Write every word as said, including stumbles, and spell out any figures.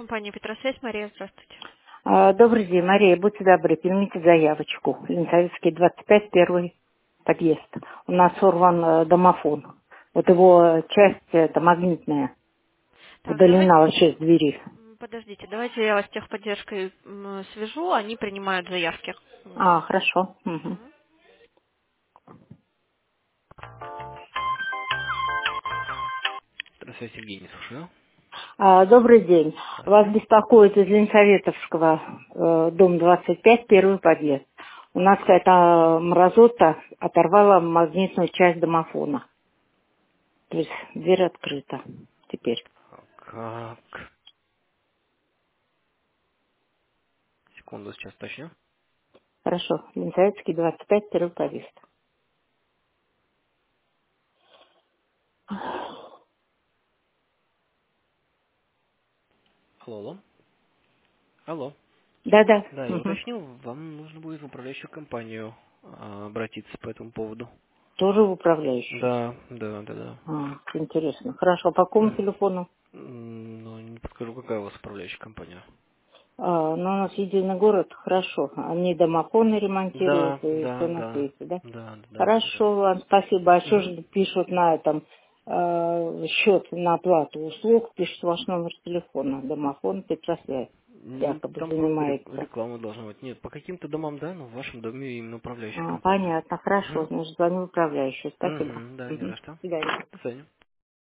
Компания «Петросвязь». Мария, здравствуйте. А, Добрый день, Мария, будьте добры, примите заявочку. Ленинсоветский, двадцать пять, первый подъезд. У нас сорван э, домофон. Вот его часть, это магнитная, Так, давайте, удалена вообще с двери. м, подождите, давайте я вас с техподдержкой м, свяжу, они принимают заявки. А, М, хорошо. Мгм. мгм. Здравствуйте, Евгений, слушаю. А, добрый день. Вас Здравствуйте. беспокоит из Ленинсоветовского, э, дом двадцать пять, первый подъезд. У нас какая-то мразота оторвала магнитную часть домофона. То есть дверь открыта теперь. Как? Секунду, сейчас точню. Хорошо. Ленинсоветский, двадцать пять, первый подъезд. Алло, алло. Алло. Да-да. Да, я Мгм. уточнил, вам нужно будет в управляющую компанию а, обратиться по этому поводу. Тоже в управляющую. Да, да, да, да. А, интересно. Хорошо. А по какому М, телефону? м, Ну, не подскажу, какая у вас управляющая компания. А, ну, у нас единый город. Хорошо. Они домофоны ремонтируют Да, и все да, на да. свете, да? Да, да, да, да. Хорошо вам. Спасибо. А что Угу. же пишут на этом э, счет на оплату услуг? Пишет ваш номер телефона. Домофон Петросвязь. Ну, Якобы там просто рек- занимается. реклама должна быть. Нет, по каким-то домам, да, но в вашем доме именно управляющая А, компания. понятно. Хорошо. Угу. Значит, звоню в управляющую. Спасибо. Угу, да, не Мгм. за До что. свидания. До свидания.